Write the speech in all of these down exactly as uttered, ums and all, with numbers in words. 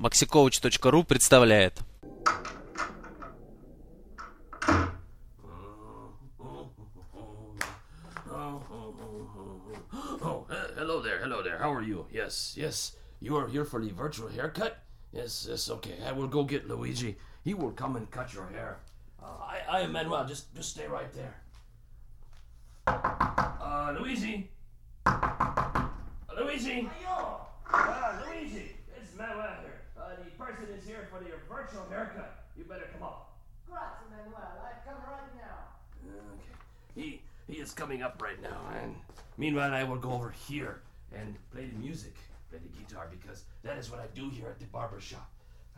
максикович точка ру представляет. Oh, hello there, hello there. How are you? Yes, yes. You are here for the virtual haircut? Yes, yes, okay. I will go get Luigi. He will come and cut your hair. Uh, I, I am Manuel. Just, just stay right there. Uh, Luigi? Uh, Luigi? Uh, Luigi, it's Manuel here. Uh, the person is here for the virtual haircut. You better come up. Grazie, Manuel. I come right now. Okay. He, he is coming up right now, and meanwhile I will go over here and play the music, play the guitar, because that is what I do here at the barber shop.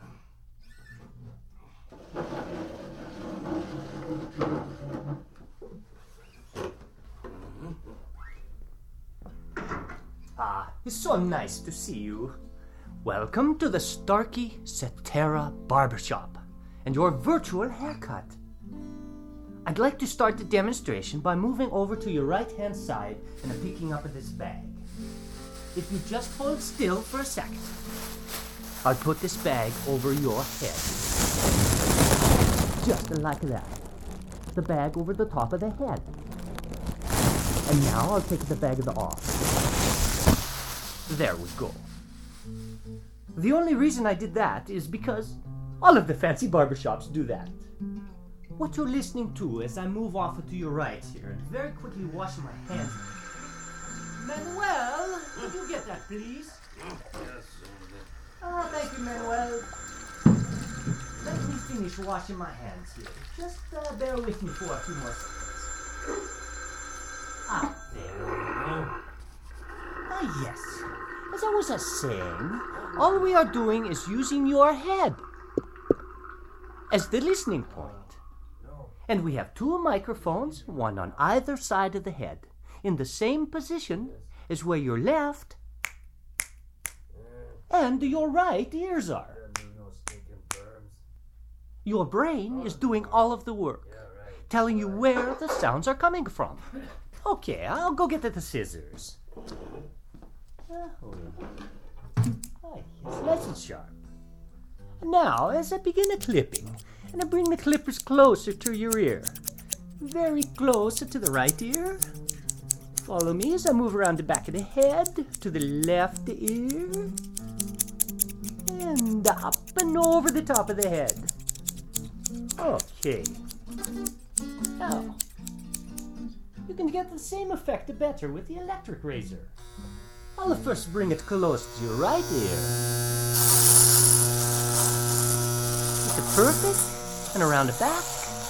Ah, it's so nice to see you. Welcome to the Starkey Cetera Barbershop and your virtual haircut. I'd like to start the demonstration by moving over to your right-hand side and picking up this bag. If you just hold still for a second, I'll put this bag over your head. Just like that. The bag over the top of the head. And now I'll take the bag off. There we go. The only reason I did that is because all of the fancy barbershops do that. What you're listening to as I move off to your right here and very quickly wash my hands. Manuel, could you get that, please? Yes. Ah, thank you, Manuel. Let me finish washing my hands here. Just uh, bear with me for a few more seconds. Ah, there we go. Ah, yes. As I was uh, saying, all we are doing is using your head as the listening point. And we have two microphones, one on either side of the head, in the same position as where your left and your right ears are. Your brain is doing all of the work, telling you where the sounds are coming from. Okay, I'll go get the scissors. Oh, yes, nice and sharp. Now, as I begin the clipping, and I bring the clippers closer to your ear, very close to the right ear. Follow me as I move around the back of the head to the left ear, and up and over the top of the head. Okay. Now, you can get the same effect better with the electric razor. I'll first bring it close to your right ear. Is it perfect? And around the back.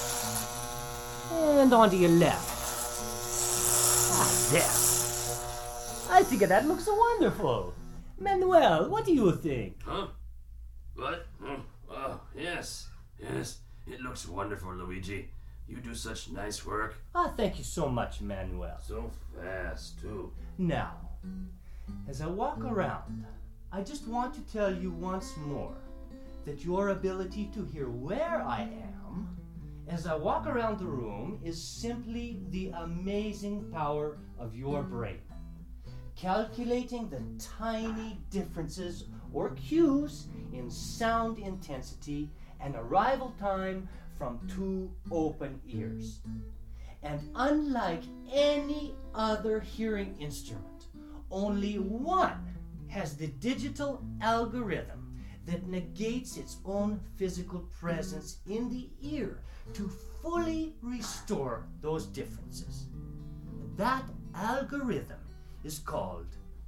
And onto your left. Ah, there. I think that looks wonderful. Manuel, what do you think? Huh? What? Oh, oh, yes. Yes. It looks wonderful, Luigi. You do such nice work. Ah, thank you so much, Manuel. So fast, too. Now, as I walk around, I just want to tell you once more that your ability to hear where I am as I walk around the room is simply the amazing power of your brain. Calculating the tiny differences or cues in sound intensity and arrival time from two open ears. And unlike any other hearing instrument, only one has the digital algorithm that negates its own physical presence in the ear to fully restore those differences. That algorithm is called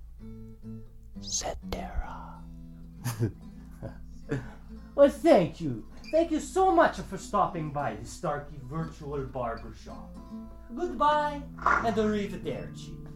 Cetera. Well, thank you. Thank you so much for stopping by the Starkey Virtual Barbershop. Goodbye and arrivederci.